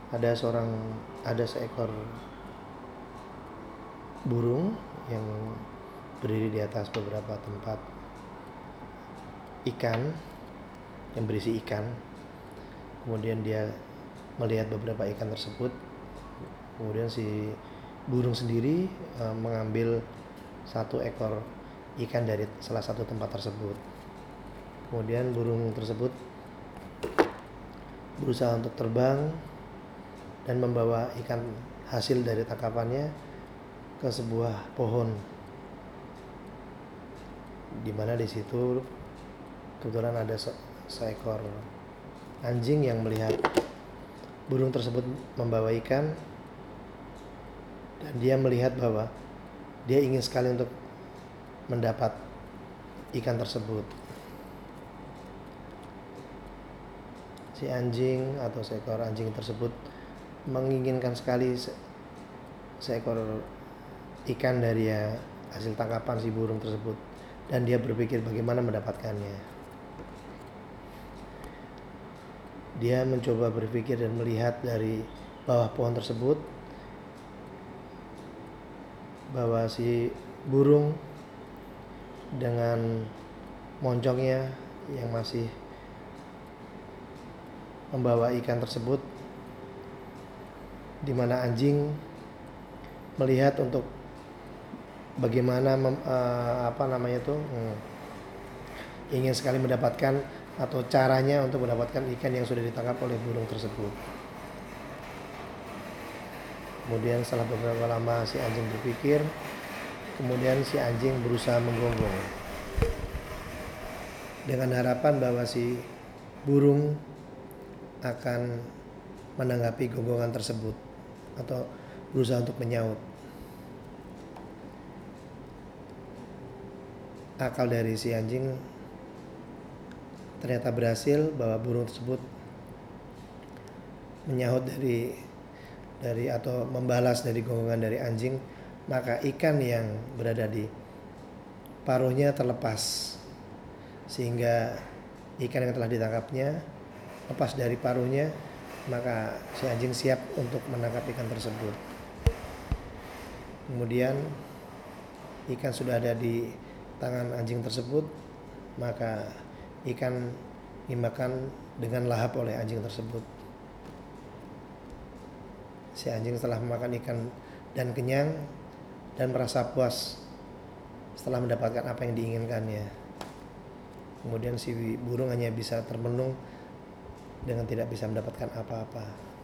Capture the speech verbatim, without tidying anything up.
ada seorang ada seekor burung yang berdiri di atas beberapa tempat ikan yang berisi ikan. Kemudian dia melihat beberapa ikan tersebut. Kemudian si burung sendiri e, mengambil satu ekor ikan dari salah satu tempat tersebut. Kemudian burung tersebut berusaha untuk terbang dan membawa ikan hasil dari tangkapannya ke sebuah pohon, di mana di situ kebetulan ada se- seekor anjing yang melihat burung tersebut membawa ikan, dan dia melihat bahwa dia ingin sekali untuk mendapat ikan tersebut. Si anjing atau seekor anjing tersebut menginginkan sekali se- seekor ikan dari ya hasil tangkapan si burung tersebut, dan dia berpikir bagaimana mendapatkannya. Dia mencoba berpikir dan melihat dari bawah pohon tersebut bahwa si burung dengan moncongnya yang masih membawa ikan tersebut, di mana anjing melihat untuk bagaimana mem, uh, apa namanya itu hmm, ingin sekali mendapatkan atau caranya untuk mendapatkan ikan yang sudah ditangkap oleh burung tersebut. Kemudian setelah beberapa lama si anjing berpikir, kemudian si anjing berusaha menggonggong dengan harapan bahwa si burung akan menanggapi gonggongan tersebut atau berusaha untuk menyaut. Akal dari si anjing ternyata berhasil, bahwa burung tersebut menyahut dari dari atau membalas dari gonggongan dari anjing. Maka ikan yang berada di paruhnya terlepas, sehingga ikan yang telah ditangkapnya lepas dari paruhnya. Maka si anjing siap untuk menangkap ikan tersebut. Kemudian ikan sudah ada di tangan anjing tersebut, maka ikan dimakan dengan lahap oleh anjing tersebut. Si anjing setelah memakan ikan dan kenyang dan merasa puas setelah mendapatkan apa yang diinginkannya. Kemudian si burung hanya bisa termenung dengan tidak bisa mendapatkan apa-apa.